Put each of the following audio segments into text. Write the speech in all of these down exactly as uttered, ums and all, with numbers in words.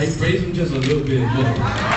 right? Praise him just a little bit more.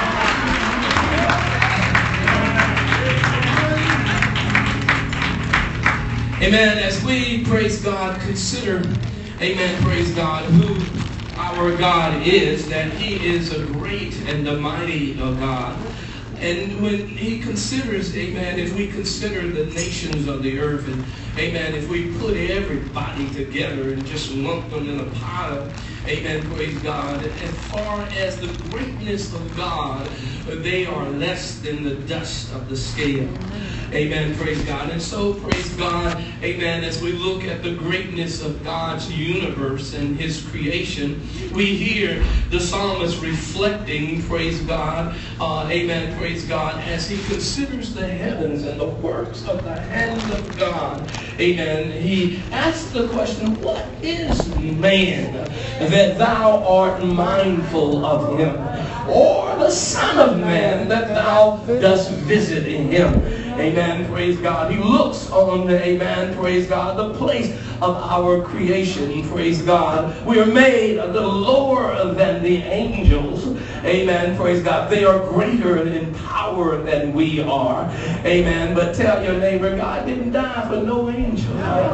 Amen. As we, praise God, consider, amen, praise God, who our God is, that he is a great and a mighty God. And when he considers, amen, if we consider the nations of the earth, and amen, if we put everybody together and just lump them in a pile, amen, praise God, as far as the greatness of God, they are less than the dust of the scale. Amen, praise God. And so, praise God, amen, as we look at the greatness of God's universe and his creation, we hear the psalmist reflecting, praise God, uh, amen, praise God, as he considers the heavens and the works of the hands of God. Amen. He asks the question, what is man that thou art mindful of him? Or the Son of Man that thou dost visit in him? Amen. Praise God. He looks on, amen, praise God, the place of our creation. Praise God. We are made a little lower than the angels. Amen. Praise God. They are greater in power than we are. Amen. But tell your neighbor, God didn't die for no angel.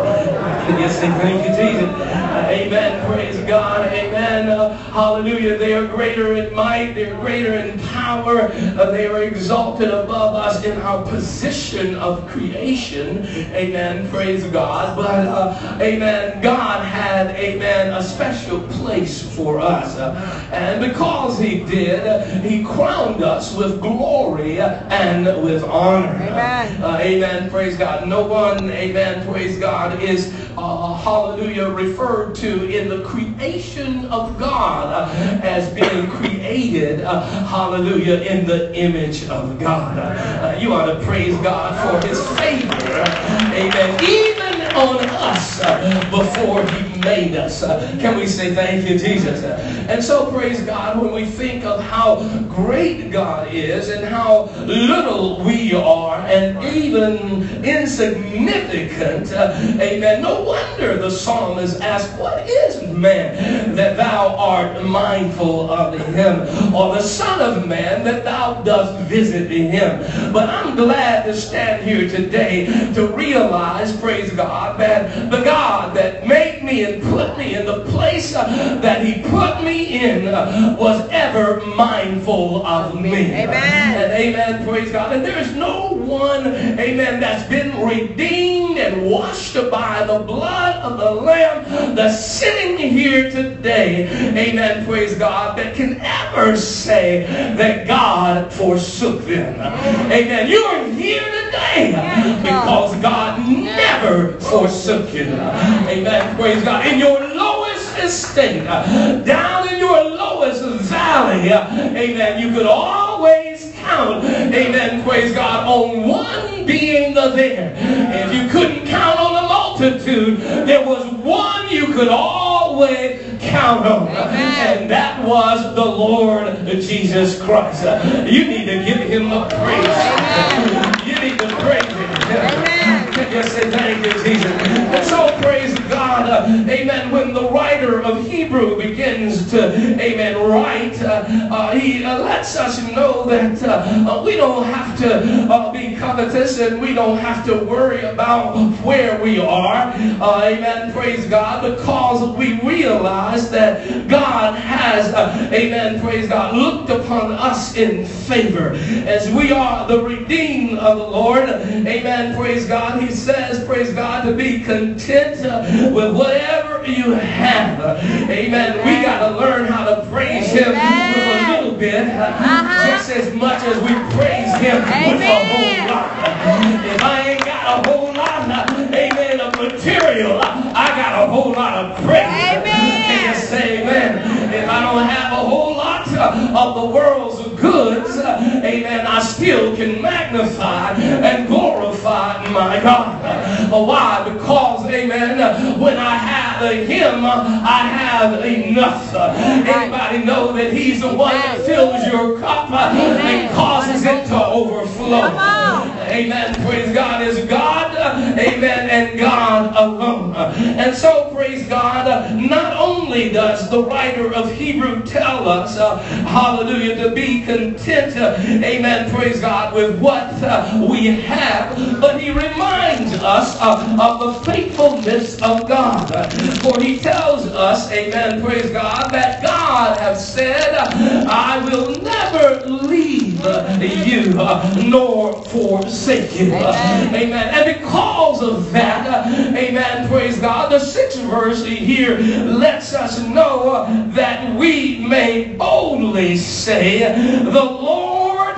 Yes, thank you, Jesus. Uh, amen. Praise God. Amen. Uh, hallelujah. They are greater in might. They are greater in power. Uh, they are exalted above us in our position of creation. Amen. Praise God. But, uh, amen, God had, amen, a special place for us. Uh, and because he did, he crowned us with glory and with honor. Amen. Uh, amen. Praise God. No one, amen, praise God, is, uh, hallelujah, referred to in the creation of God uh, as being created, uh, hallelujah, in the image of God. Uh, you ought to praise God for his favor. Amen. Even on us uh, before he made us. Uh, can we say thank you, Jesus? Uh, and so, praise God, when we think of how great God is and how little we are and even insignificant, uh, amen, no wonder the psalmist asked, what is man that thou art mindful of him, or the Son of Man that thou dost visit him? But I'm glad to stand here today to realize, praise God, that the God that made me and put me in the place uh, that he put me in uh, was ever mindful of me. Amen. And amen, praise God. And there's no one, amen, that's been redeemed and washed by the blood of the Lamb that's sitting here today, amen, praise God, that can ever say that God forsook them. Amen. You are here today because God never forsook you. Amen. Praise God. In your lowest estate, down in your lowest valley, amen, you could always count, amen, praise God, on one being there. If you couldn't count on the multitude, there was one you could always count on. Amen. And that was the Lord Jesus Christ. You need to give him the praise. Amen. You need to praise him. Amen. Just say thank you, Jesus. And so praise God. Uh, amen. When the writer of Hebrew begins to, amen, write, uh, uh, he uh, lets us know that uh, uh, we don't have to uh, be covetous and we don't have to worry about where we are. Uh, amen. Praise God. Because we realize that God has, uh, amen, praise God, looked upon us in favor. As we are the redeemed of the Lord, amen, praise God, he says, praise God, to be content uh, with whatever you have. Uh, amen. We got to learn how to praise him with a little bit, uh, uh-huh. just as much as we praise him amen. With a whole lot. Uh, if I ain't got a whole lot, uh, amen, of material, uh, I got a whole lot of praise. Amen. Can you say amen? If I don't have a whole lot uh, of the world's goods, uh, amen, I still can magnify and glorify my God. Why? Because, amen, when I have him, I have enough. Anybody know that he's the one that fills your cup and causes it to overflow? Amen. Praise God is God. Amen. And God alone. And so, praise God, not only does the writer of Hebrew tell us, uh, hallelujah, to be content, uh, amen, praise God, with what uh, we have, but he reminds us uh, of the faithfulness of God. For he tells us, amen, praise God, that God has said, I will never leave you uh, nor forsake you. Amen. Amen. And because of that, uh, amen, praise God, the sixth verse here lets us know uh, that we may boldly say, the Lord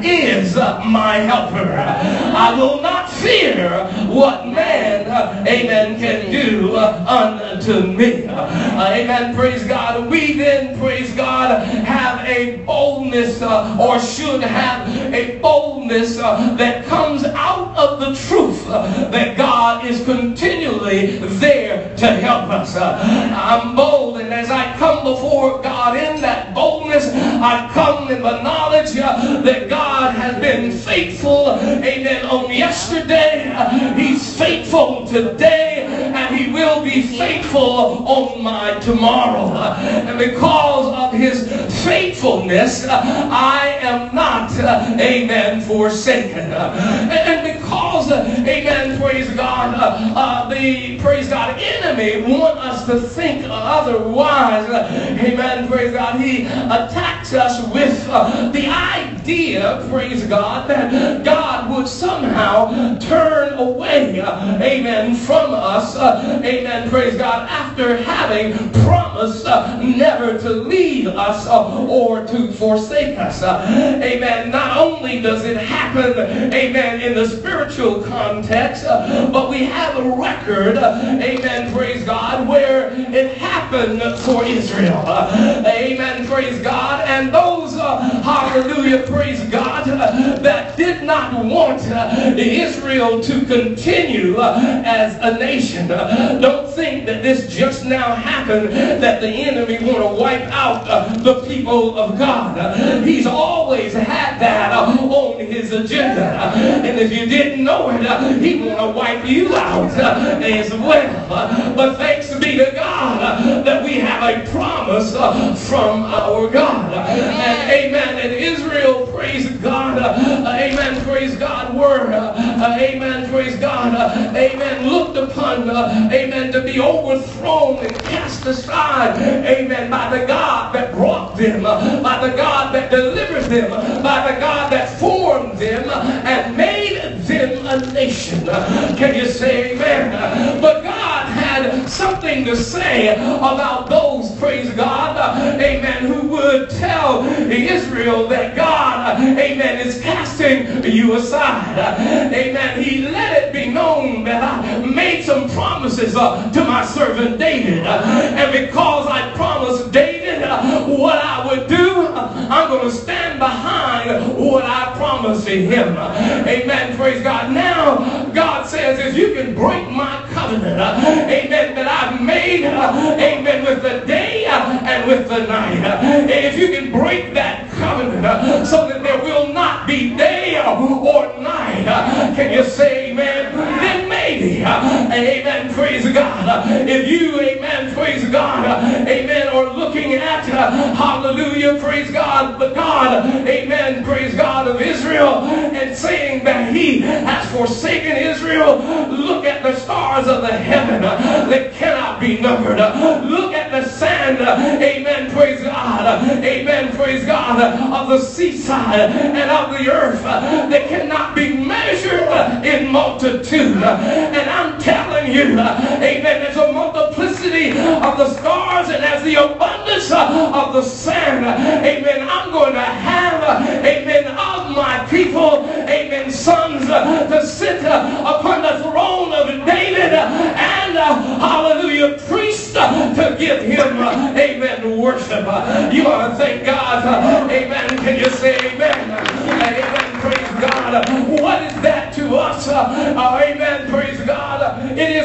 is my helper. I will not fear what man, uh, amen, can do uh, unto me. Uh, amen, praise God. We then, praise God, have a boldness uh, or should have a boldness uh, that comes out of the truth uh, that God is continually there to help us. Uh, I'm bold, and as I come before God in that boldness, I come in the knowledge uh, that God has been faithful, amen, on yesterday. Uh, he's faithful today, and he will be faithful on my tomorrow. Uh, and because of his faithfulness, uh, I am not, uh, amen, forsaken. Uh, and because, uh, amen, praise God, uh, uh, the, praise God, enemy want us to think otherwise. Uh, amen, praise God. He attacks us with uh, the idea, praise God, that God would somehow turn away, uh, amen, from us, uh, amen, praise God, after having promised uh, never to leave us uh, or to forsake us. Uh, amen. Not only does it happen, amen, in the spiritual context, uh, but we have a record, uh, amen, praise God, where it happened for Israel. Uh, amen, praise God. And those, uh, hallelujah, praise God, uh, that did not want uh, Israel to continue uh, as a nation. Uh, don't think that this just now happened, that the enemy want to wipe out uh, the people of God. Uh, he's always had that uh, on his agenda. Uh, and if you didn't know it, uh, he want to wipe you out uh, as well. Uh, but thanks be to God uh, that we have a promise uh, from our God. Uh, and amen. And Israel, praise God, uh, amen, praise God, were, uh, uh, amen, praise God, uh, amen, looked upon, uh, amen, to be overthrown and cast aside, amen, by the God that brought them, uh, by the God that delivered them, uh, by the God that formed them uh, and made them a nation. Uh, can you say amen? Uh, but God had something to say about those, praise God, uh, amen, who would tell Israel that God, uh, amen, is casting you aside. Uh, amen. He let it be known that I made some promises uh, to my servant David. Uh, and because I promised David uh, what I would do, uh, I'm going to stand behind what I promised to him. Uh, amen. Praise God. Now, God says, if you can break my covenant, uh, amen, that I've made, uh, amen, with the day uh, and with the night. Uh, and if you can break that covenant uh, so that there will not be day uh, or night, uh, can you say amen? Then maybe, uh, amen, praise God, uh, if you, amen, praise God, uh, amen, are looking at, uh, hallelujah, praise God, but God, amen, praise God of Israel, and saying that he has forsaken Israel, look at the stars of the heaven uh, that cannot be numbered. Uh, look at the sand, uh, amen, praise God, uh, amen, praise God, uh, of the seaside and of the earth uh, that cannot be measured uh, in multitude. Uh, and I'm telling you, uh, amen, there's a multiplicity of the stars and as the abundance uh, of the sand. Uh, amen, I'm going to have, uh, amen, of my people, amen, sons uh, to sit uh, upon the throne of David uh, and, uh, hallelujah, priests uh, to give him, uh, amen, worship. Uh, you ought to thank God. Uh, amen. Can you say amen? Uh, amen. Praise God. Uh, what is that to us? Uh, uh, amen. Praise God.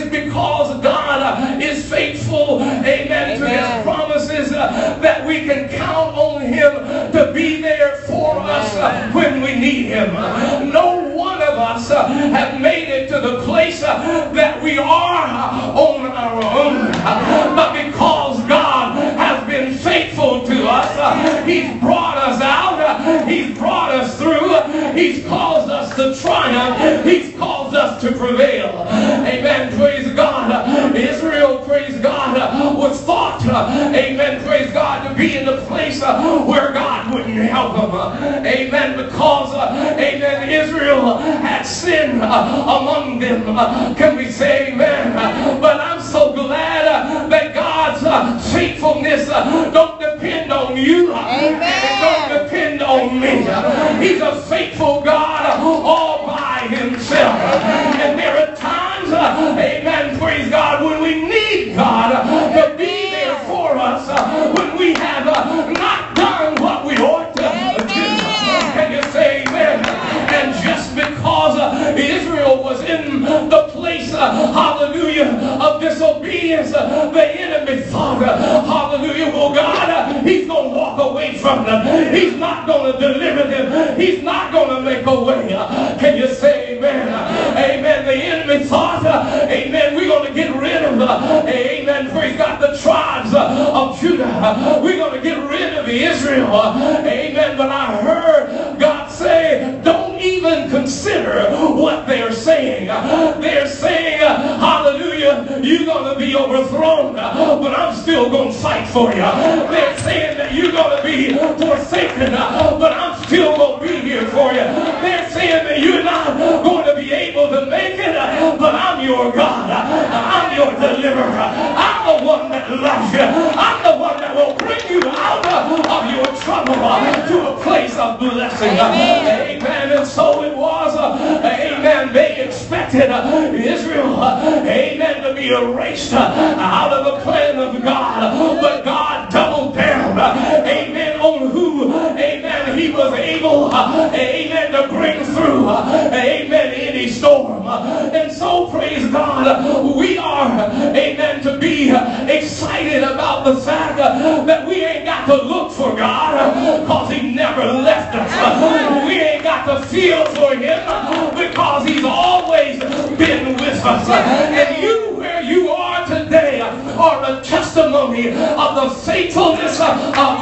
It's because God is faithful, amen, to his promises that we can count on him to be there for us when we need him. No one of us have made it to the place that we are on our own. But because God has been faithful to us, he's brought us out, he's brought us through, he's caused us to triumph, he's caused us to prevail. Amen, praise God. Israel, praise God, was thought, amen, praise God, to be in the place where God wouldn't help them. Amen, because, amen, Israel had sin among them. Can we say amen? But I'm so glad that God's faithfulness don't depend on you. Amen. It don't depend on me. He's a faithful God all by himself. And there are times, amen, praise God, when we need God to be there for us, when we have not done what we ought to do. Can you say amen? And just because Israel was in the place, hallelujah, of disobedience, the enemy thought, hallelujah, well, God, he's going to walk away from them. He's not going to deliver them. He's not going to make a way. Can you say amen? Amen. The enemy thought, amen, we're going to get rid of, amen, praise God, the tribes of Judah. We're going to get rid of Israel. Amen. But I heard God say, don't even consider what they're saying. They're saying, hallelujah, you're going to be overthrown, but I'm still going to fight for you. They're saying that you're going to be forsaken, but I'm still going to be here for you. They're saying that you're not going to be able to make it, but I'm your God. I'm your deliverer. I'm the one that loves you. I'm the one that will bring you out of your trouble to a place of blessing. Amen. Amen. And so it was, amen, they expected Israel, amen, to be erased out of the plan of God. But God doubled down, amen, on who, amen, he was able, amen, to bring through, amen, any storm. And so, praise God, we are, amen, to be excited about the fact that we ain't got to look for God because he never left us. We ain't got to feel for him because he's always been with us. And you, where you are today, are a testimony of the faithfulness of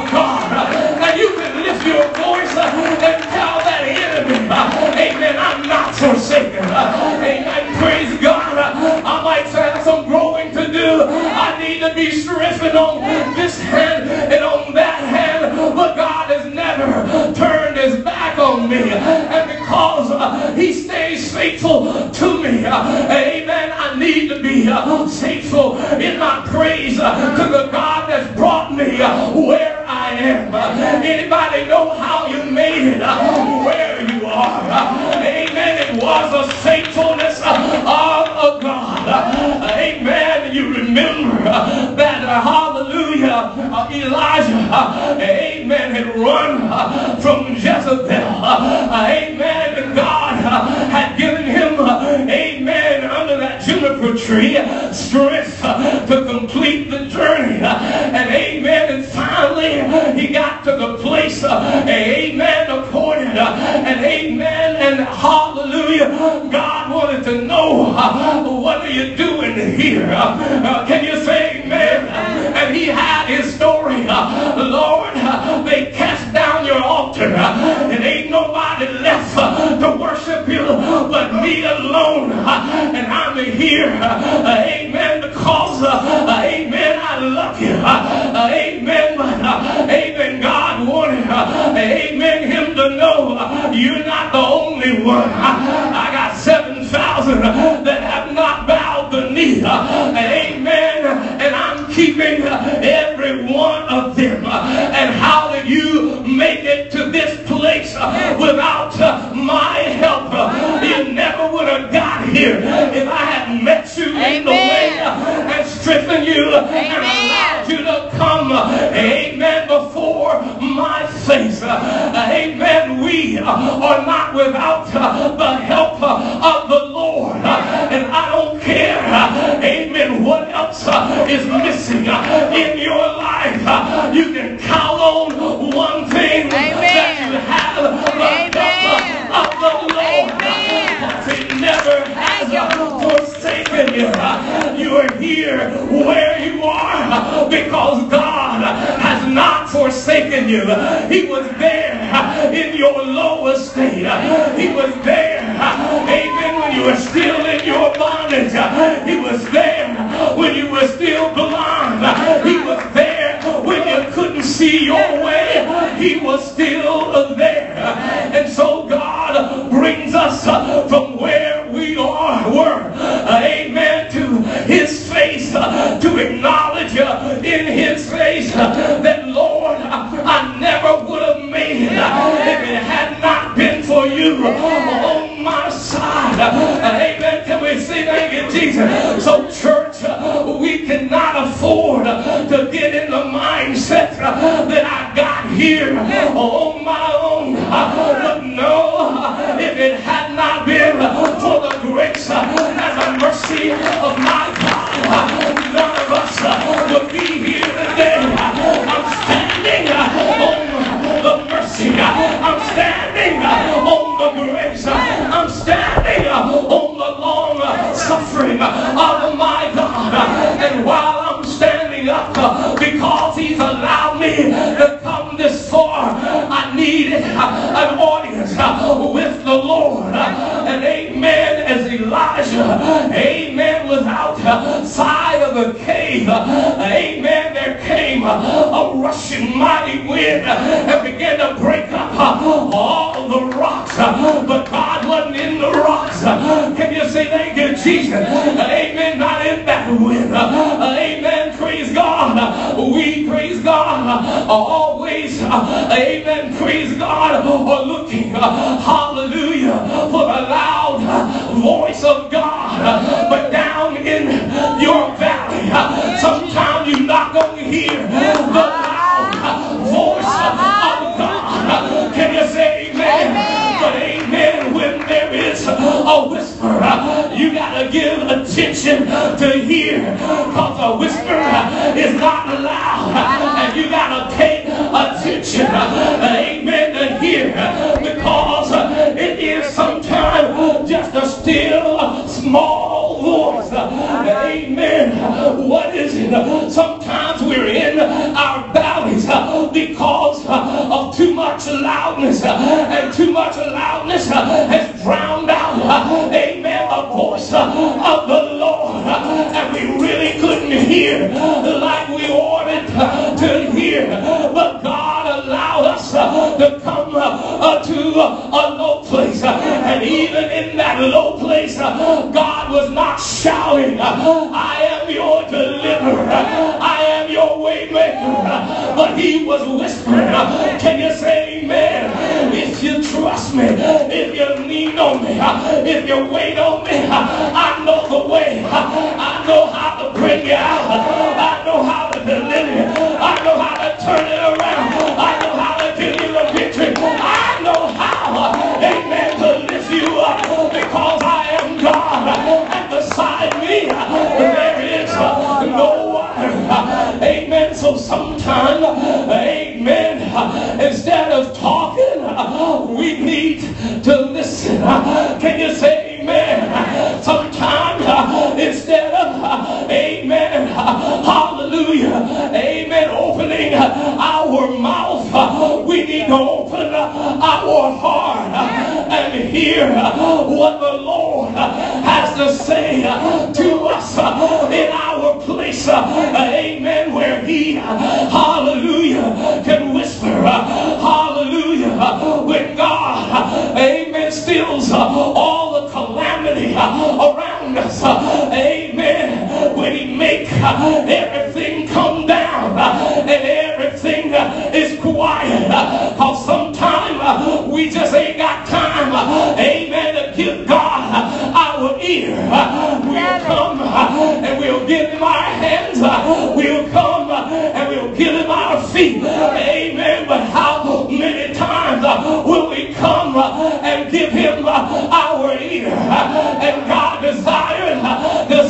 God. And you can lift your voice and tell that enemy, amen, I'm not forsaken. Amen, praise God. I might have some growing to do. I need to be strengthened on this hand and on that hand, but God has never turned his back on me. And because uh, he stays faithful to me, uh, amen, I need to be uh, faithful in my praise uh, to the God that's brought me uh, where I am. Uh, anybody know how you made it uh, where you are? Uh, amen. It was a faithfulness uh, of a God. Uh, amen. You remember uh, that, uh, hallelujah, uh, Elijah, uh, amen, had run uh, from Jezebel. Uh, amen. And God uh, had given him, uh, amen, under that juniper tree, uh, strength uh, to complete the journey. Uh, and amen. And finally, uh, he got to the place, uh, amen, appointed. Uh, and amen. And hallelujah, God wanted to know, uh, what are you doing here? Uh, uh, can you say amen? Uh, and he had his story. Uh, Lord, uh, they cast down your altar, uh, and ain't nobody left uh, to worship you but me alone. Uh, and I'm here, uh, amen, because, uh, amen, I love you. Uh, amen, but, uh, amen, God wanted, uh, amen, him to know uh, you're not the only one. Uh, I got seven thousand uh, that have not bowed the knee. Uh, amen, and I'm keeping uh, every one of them. Uh, and how did you make it to this place uh, without uh, my help? Uh, you never would have got here if I hadn't met you Amen. In the way uh, and strengthened you uh, and allowed you to come, uh, amen, before my face. Uh, amen. We uh, are not without uh, the help uh, of the Lord. Uh, and I don't don't care, amen, what else is missing in your life. You can count on one thing, that you have the help of the Lord. That He never has forsaken you. You are here where you are because God has not forsaken you. He was there in your lowest state. He was there, amen, when you were still in your bondage. He was there when you were still blind. He was there when you couldn't see your way. He was still there. And so God brings us from where we are, were, amen, to His face, to acknowledge in His face that, Lord, I never would have made it if it had not been for you on my side. Amen. Can we say thank you, Jesus? So, church, we cannot afford to get in the mindset that I got here on my own. But no, if it had not been for the grace and the mercy of my God, none of us would be here today. I'm standing on the mercy. I'm standing on the grace. I'm standing on the long suffering of my God. And while I'm standing up, because He's allowed me to come this far, I needed an audience with the Lord. And amen, as Elijah, amen, was outside of the cave, amen, there came a rushing mighty wind and began to break up all the rocks. But God wasn't in the rocks. Can you say thank you, Jesus? Amen, not in that wind. Amen, praise God. We, praise God, always, amen, praise God, are looking, hallelujah, for the loud voice of God. But down in your valley, sometimes you're not going to hear the loud voice of God. Can you say amen? Amen. But amen, when there is a whisper, you got to give attention to hear, because a whisper is not loud, and you got to pay attention, amen, to hear, because it is sometimes just a still small voice. Amen. What is it? Sometimes we're in our valleys because of too much loudness, and too much loudness has drowned out, amen, the voice of the Lord, and we really couldn't hear like we wanted to hear. But God allowed us to come to a low place, and even in that low place, God was not shouting, I am your deliverer, I am your way maker, but He was whispering. Can you say amen? If you trust me, if you lean on me, if you wait on me, I know the way, I know how to bring you out, I know how to deliver you, I know how to turn it around, I know how to give you the victory, I know how, amen, to lift you up, because I am God, and beside me there is no other. Amen. So sometimes, amen, instead of talking, we need to listen. Can you say amen? Sometimes, instead of, amen, hallelujah, amen, opening our mouth, we need to open our heart and hear what the Lord has to say to us in our place, amen, where He, hallelujah, can whisper, hallelujah, when God, amen, stills all the calamity around us, amen, when He make everything come down and everything is quiet, because sometimes we just ain't got time, amen, to give God our ear. We'll come and we'll give Him our hands, we'll come and we'll give Him our feet, amen, but how many times will we come and give Him our ear? And God desires to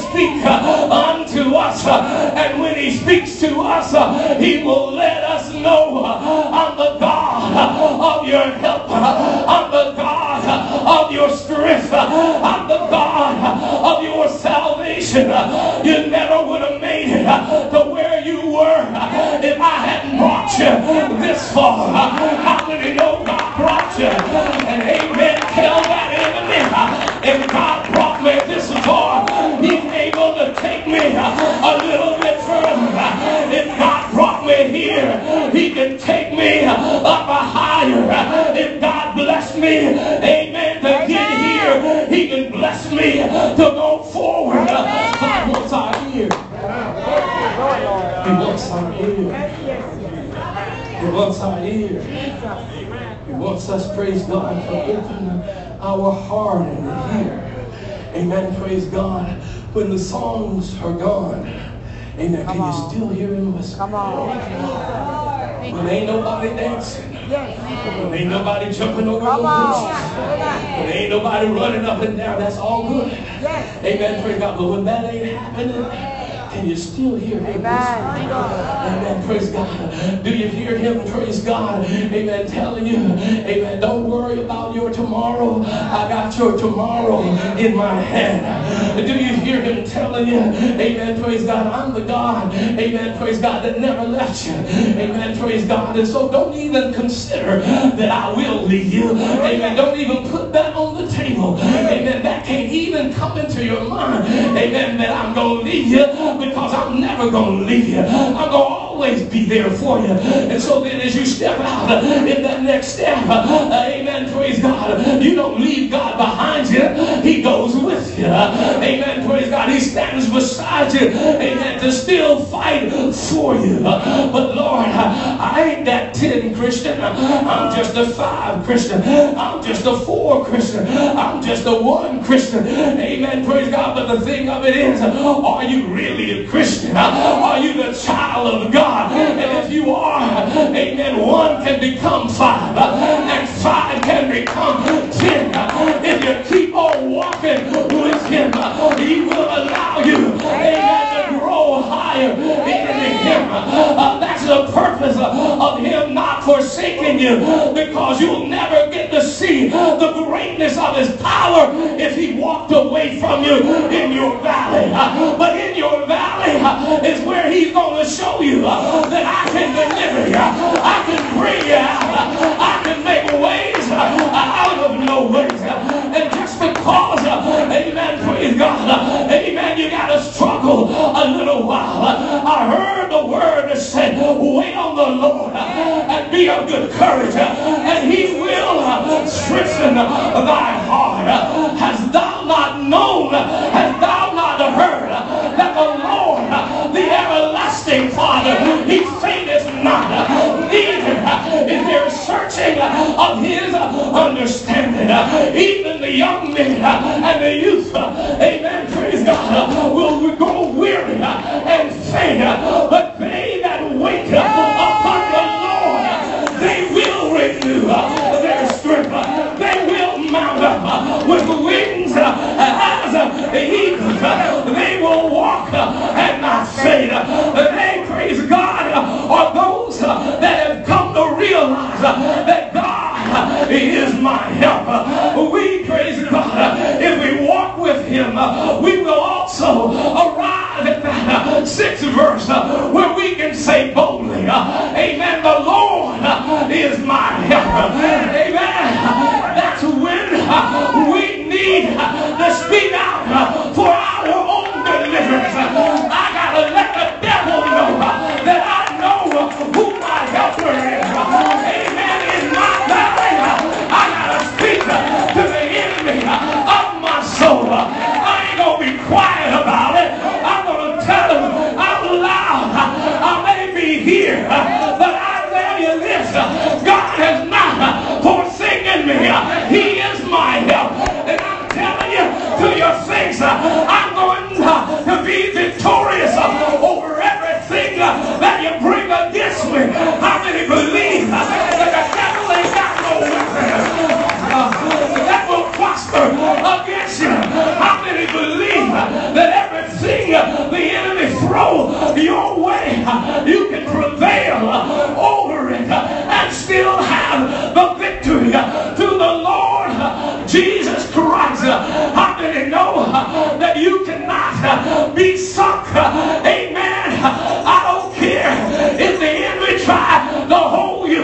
us. And when he speaks to us, he will let us know, I'm the God of your help. I'm the God of your strength. I'm the God of your salvation. You never would have made it to where you were if I hadn't brought you this far. How many know God brought you? And amen, tell that enemy, if God brought me this far, he's able to take me a little bit further. If God brought me here, he can take me up a higher. If God blessed me, amen, to get here, he can bless me to go forward. God wants our ear. He wants our ear. He wants our ear. He wants us, praise God, to open our heart and hear. Amen, praise God. When the songs are gone, amen, can you still hear him whisper? Come on. When ain't nobody dancing. When ain't nobody jumping over the bushes. When ain't nobody running up and down. That's all good. Amen, praise God. But when that ain't happening, can you still hear him? Amen. Amen. Praise God. Do you hear him? Praise God. Amen. Telling you, amen, don't worry about your tomorrow. I got your tomorrow in my hand. Do you hear him telling you, amen, praise God, I'm the God, amen, praise God, that never left you. Amen, praise God. And so don't even consider that I will leave you. Amen. Don't even put that on the table. Amen. That can't even come into your mind. Amen. That I'm going to leave you. Because I'm never going to leave you. I'm going to always be there for you. And so then as you step out in that next step, uh, amen, praise God, you don't leave God behind you. He goes with you. Amen, praise God. He stands beside you. Amen, to still fight for you. But Lord, I ain't that ten Christian. I'm just a five Christian. I'm just a four Christian. I'm just a one Christian. Amen, praise God. But the thing of it is, are you really a Christian? Are you the child of God? And if you are, amen, one can become five, and five can become ten. If you keep on walking with him, he will allow you, amen, to grow higher in him. Uh, that's the purpose of him not forsaking you, because you'll never get to see the greatness of his power if he walked away from you in your valley. But in your valley is where he's going to show you that I can deliver you. I can bring you out. I can make ways out of no ways. And just because, amen, praise God, amen, you got to struggle a little while. I heard the word that said, wait on the Lord and be of good courage, and he will strengthen thy heart. Hast thou not known, hast thou not heard that the Lord, the everlasting Father, he fainteth not, neither is there searching of his understanding. Even the young men and the youth, amen, praise God, will grow weary and faint, but they that wait upon the Lord, they will renew their strength. They will mount up with wings as eagles. They will walk and not faint. They, praise God, are those that have come to realize that God is my help. We, praise God, if we walk with him, we will also arrive at that sixth verse where we can say boldly, amen, the Lord is my help. Amen. That's when we need to speak out for our own deliverance. I got to let the devil know that I know who my helper is. Amen. In my valley, I got to speak to the enemy of my soul. I ain't going to be quiet about it. I'm going to tell him out loud. I may be here, but I tell you this, God has not forsaken me. He is my help. And I'm telling you to your face, I'm going to be victorious over everything that you bring against me. How many believe that the devil ain't got no weapon that will prosper against you? How many believe that everything the enemy throw your way. You can prevail over it and still have the victory through the Lord Jesus Christ. How many know that you cannot be sunk? Amen. I don't care if the enemy tries to hold you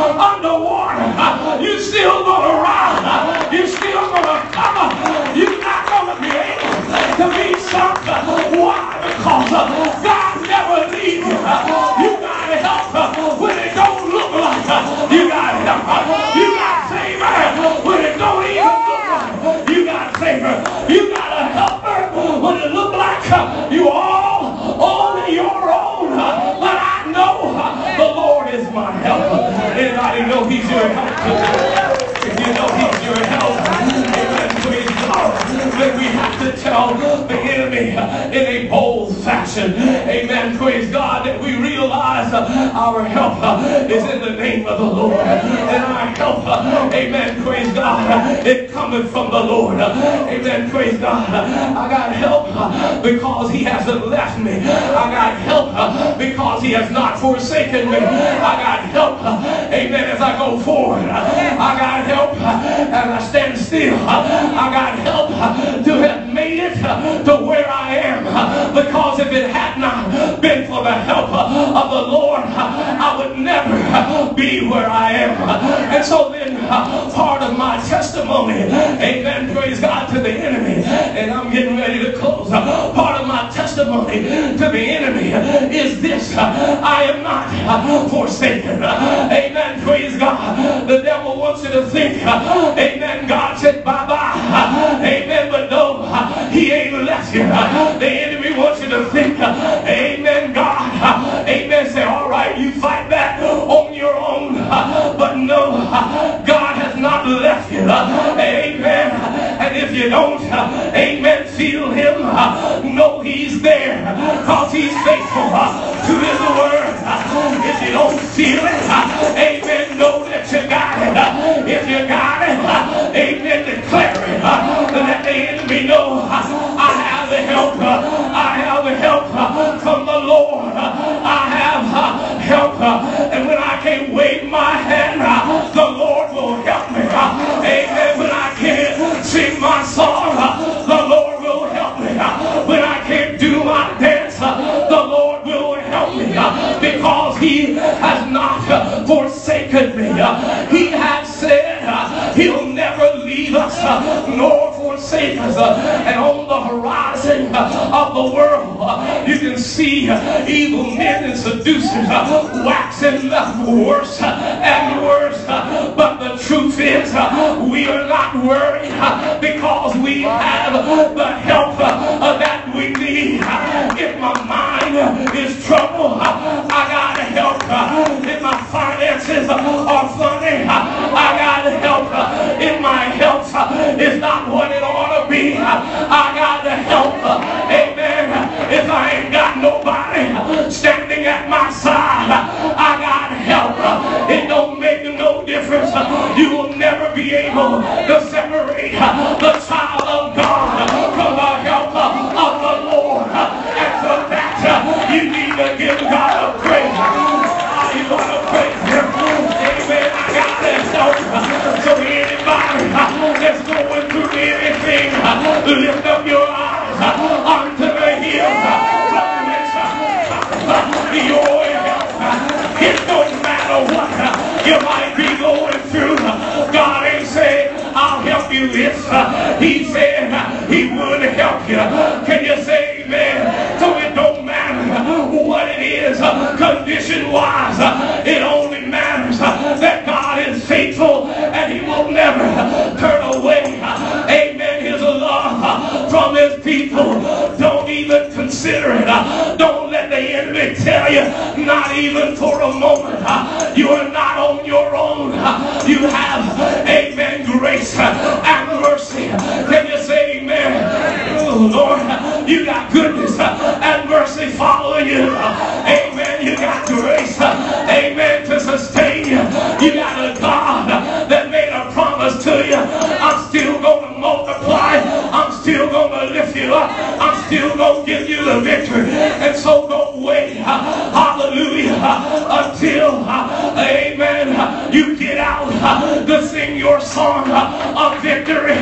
underwater. You're still going to rise. You're still going to come up. You're not going to be able to be sunk. Why? Because God never leaves you. You got help when it don't look like you got help. You got favor when it don't even look like you got favor. You got a helper when it look like you all on your own. But I know the Lord is my helper. Anybody know He's your helper? If you know He's your helper, amen, praise God. Then we have to tell the enemy in a bold fashion, amen, praise God, that we realize our help is in the name of the Lord. And our help, amen, praise God, it cometh from the Lord. Amen, praise God. I got help because He hasn't left me. I got help because He has not forsaken me. I got help, amen, as I go forward. I got help as I stand still. I got help to have made it to where I am, because if it had not been for the help of the Lord, I would never be where I am. And so then part of my testimony, amen, praise God, to the enemy, and I'm getting ready to close. Part of my testimony to the enemy is this: I am not forsaken. Amen, praise God. The devil wants you to think, amen, God said bye-bye. Amen, but no, He ain't left you. The enemy wants you to think, amen, God, amen, say, all right, you fight back on your own. But no, God has not left you. Amen. And if you don't, amen, feel Him, know He's there, because He's faithful to His word. If you don't feel it, amen, know that you got it. If you got it, amen, declare it. Let the enemy know, I have the help. I have the help from the Lord. I have help. And when I can't wave my hand, the Lord will help me. Amen. When I can't sing my song, the Lord will help me. When I can't do my dance, the Lord will help me, because He has not forsaken me. He has said He'll never leave us nor forsake us. And on the horizon of the world, you can see evil men and seducers waxing worse and worse. But the truth is, we are not worried, because we have the help that we need. If my mind is troubled, I got help. If my finances are funny, I got help. If my health is not what it ought to be, I got help. Amen. If I ain't got nobody standing at my side, I got help. It don't make no difference. You will never be able to separate the child of God from the help of the Lord. And for that, you need to give God a praise. Are you going to praise Him? Amen. I got this help. So anybody that's going through anything, lift up your eyes unto the hills from which your help. It don't matter what you might be going through. God ain't saying, I'll help you this. He said He would help you. Can you say amen? So it don't matter what it is condition-wise. It only matters that God is faithful and He will never turn away, amen, His love from His people. Don't even consider it. Don't let the enemy tell you, not even for a moment, you are not on your own. You have, amen, grace and mercy. Can you say amen? Oh Lord, you got goodness and mercy following you. Amen. You got grace, amen, to sustain you. You got a God that made a promise to you. I'm still going to multiply. I'm still going to lift you up. I'm still going to give you the victory. And so don't wait, hallelujah, until, amen, you get out to sing your song of victory.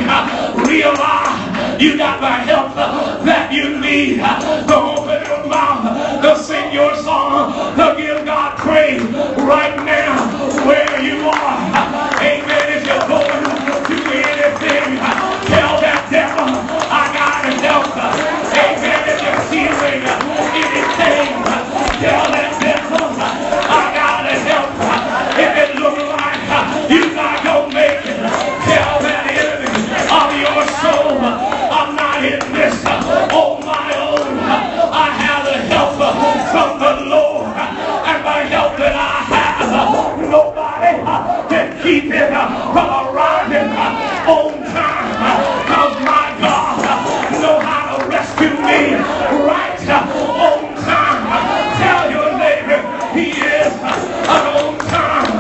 Realize you got the help that you need to open your mouth, to sing your song, to give God praise right now where you are. Amen. If you're going to anything, tell that devil, I got to help. Amen. If you're feeling anything, tell that devil, I got to help. If it looks like you're not going to make it, tell that enemy of your soul, I'm not in this on my own. I have the help from the Lord, and the help that I have, nobody can keep it from arriving on time, because my God know how to rescue me right on time. Tell your neighbor he is an on time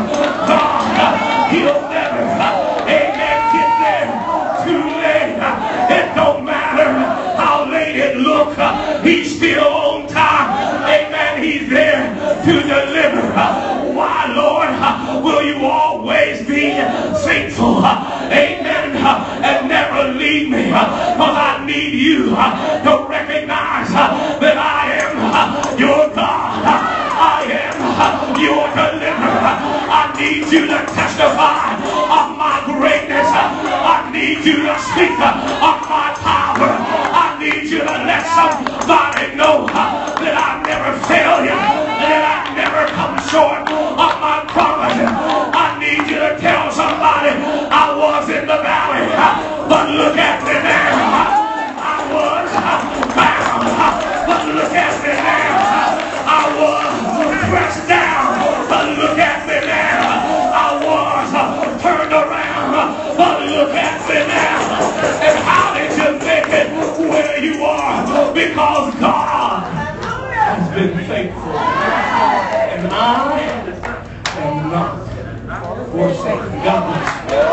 God. He'll never, amen, get there too late. It don't matter how late it looks, he's still on time. Amen, he's there to deliver. Why, Lord, will you always be faithful? Amen, and never leave me, because I need you to recognize that I am your God. I am your deliverer. I need you to testify of my greatness. I need you to speak of my power. I need you to let somebody know that I never fail you, that I never come short of my promise. I need you to tell somebody I was in the valley, but look at me now. I was bound, but look at me now. I was pressed down, but look at me now. I was turned around, but look at me now. And how did you make it where you are? Because God has been faithful, and I am not forsaken. God bless you.